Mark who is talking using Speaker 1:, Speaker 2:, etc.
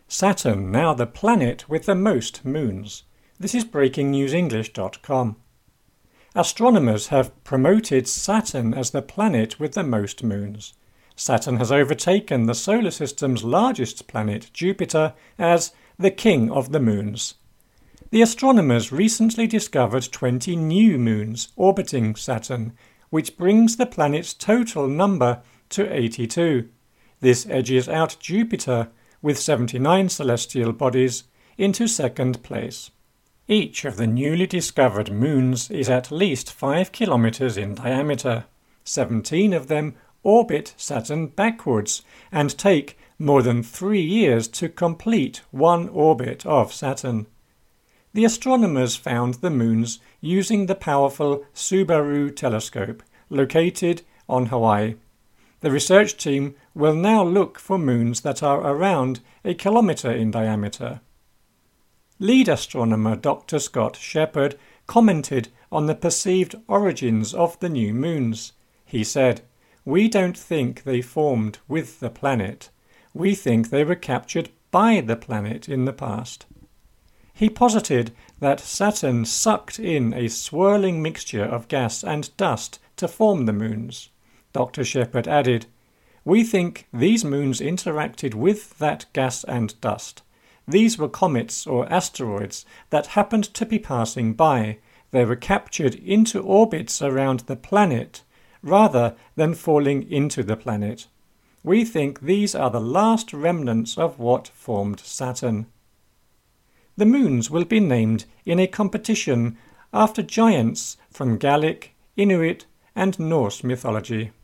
Speaker 1: Saturn now the planet with the most moons. This is breakingnewsenglish.com. Astronomers have promoted Saturn as the planet with the most moons. Saturn has overtaken the solar system's largest planet, Jupiter, as the king of the moons. The astronomers recently discovered 20 new moons orbiting Saturn, which brings the planet's total number to 82. This edges out Jupiter, with 79 celestial bodies, into second place. Each of the newly discovered moons is at least 5 kilometers in diameter. 17 of them orbit Saturn backwards and take more than 3 years to complete one orbit of Saturn. The astronomers found the moons using the powerful Subaru telescope located on Hawaii. The research team will now look for moons that are around a kilometer in diameter. Lead astronomer Dr. Scott Shepherd commented on the perceived origins of the new moons. He said, "We don't think they formed with the planet. We think they were captured by the planet in the past." He posited that Saturn sucked in a swirling mixture of gas and dust to form the moons. Dr. Shepherd added, "We think these moons interacted with that gas and dust. These were comets or asteroids that happened to be passing by. They were captured into orbits around the planet rather than falling into the planet. We think these are the last remnants of what formed Saturn." The moons will be named in a competition after giants from Gallic, Inuit, and Norse mythology.